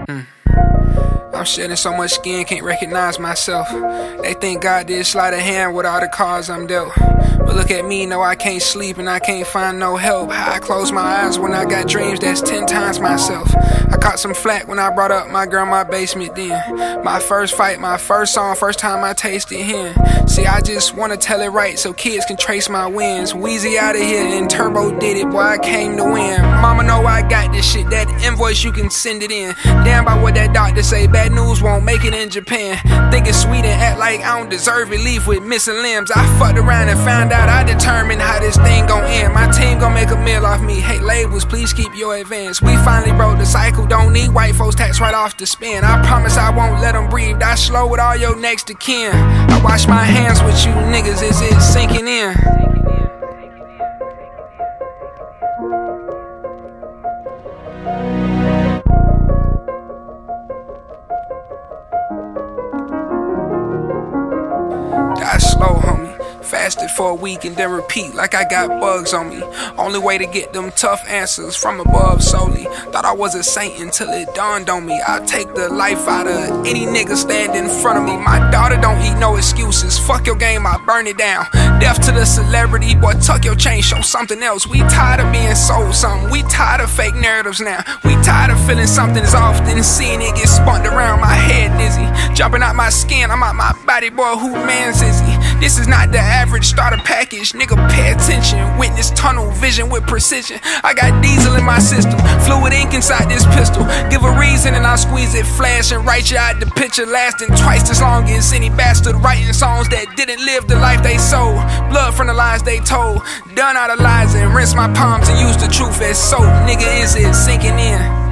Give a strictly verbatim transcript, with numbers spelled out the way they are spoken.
Mm. I'm shedding so much skin, can't recognize myself. They think God did sleight of hand with all the cards I'm dealt. But look at me, no, I can't sleep and I can't find no help. How I close my eyes when I got dreams that's ten times myself. I caught some flack when I brought up my girl in my basement then. My first fight, my first song, first time I tasted him. See, I just wanna tell it right so kids can trace my wins. Weezy out of here and Turbo did it, boy, I came to win. Mama know I got this shit, that invoice you can send it in. Damn about what that doctor say, bad news won't make it in Japan. Think it's sweet and act like I don't deserve it, leave with missing limbs. I fucked around and found out I determined how this thing gon' end. My team gon' make a meal off me. Hey labels, please keep your advance. We finally broke the cycle, don't need white folks tax right off the spin. I promise I won't let them breathe, I slow with all your next to kin. I wash my hands with you niggas, is it sinking in? Die slow, homie. Fasted for a week and then repeat like I got bugs on me. Only way to get them tough answers from above solely. Thought I was a saint until it dawned on me. I take the life out of any nigga stand in front of me. My daughter don't eat no excuses. Fuck your game, I burn it down. Death to the celebrity, boy, tuck your chain, show something else. We tired of being sold something. We tired of fake narratives now. We tired of feeling something's off, then seeing it get spun around my head dizzy. Jumping out my skin, I'm out my body, boy, who man's is he? This is not the average starter package, nigga, pay attention. Witness tunnel vision with precision. I got diesel in my system, fluid ink inside this pistol. Give a reason and I'll squeeze it, flash and write you out the picture. Lasting twice as long as any bastard writing songs that didn't live the life they sold. Blood from the lies they told. Done out of lies and rinse my palms and use the truth as soap. Nigga, is it sinking in?